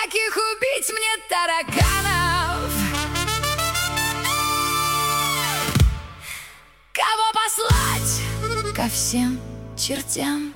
Каких убить мне тараканов? Кого послать ко всем чертям?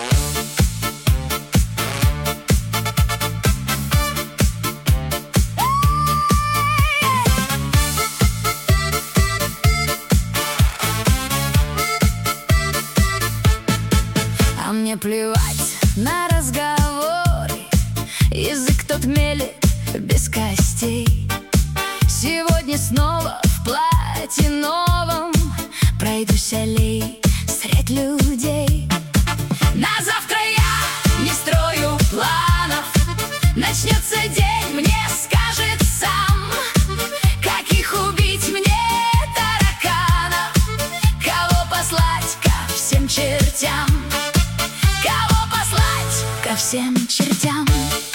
А мне плевать на разговоры, язык тот мелет без костей. Сегодня снова в платье новом пройдусь аллей средь людей. На завтра я не строю планов, начнется день, мне скажет сам. Каких убить мне тараканов? Кого послать ко всем чертям? Кого послать ко всем чертям?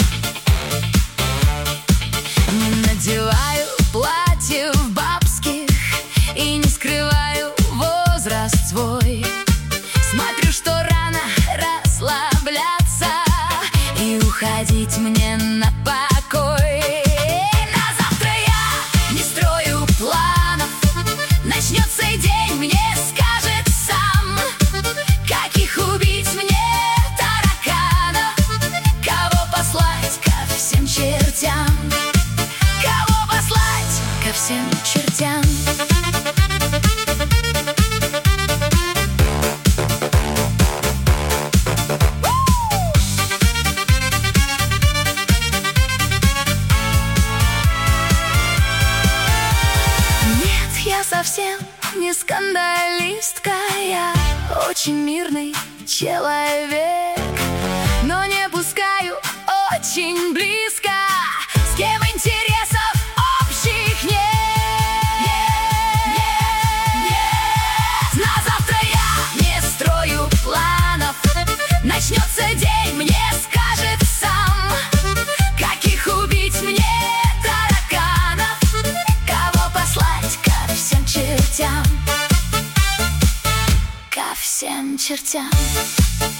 Надеваю платье в бабских и не скрываю возраст свой. Смотрю, что рано расслабляться и уходить мне на покой. На завтра я не строю планов, начнется день, мне скажет сам. Каких убить мне тараканов? Кого послать ко всем чертям? Кого послать ко всем чертям? Нет, я совсем не скандалистка, я очень мирный человек, но не пускаю очень близко, с кем интересов общих нет. На завтра я не строю планов, начнется день, мне скажет сам. Каких убить мне тараканов? Кого послать ко всем чертям? Ко всем чертям.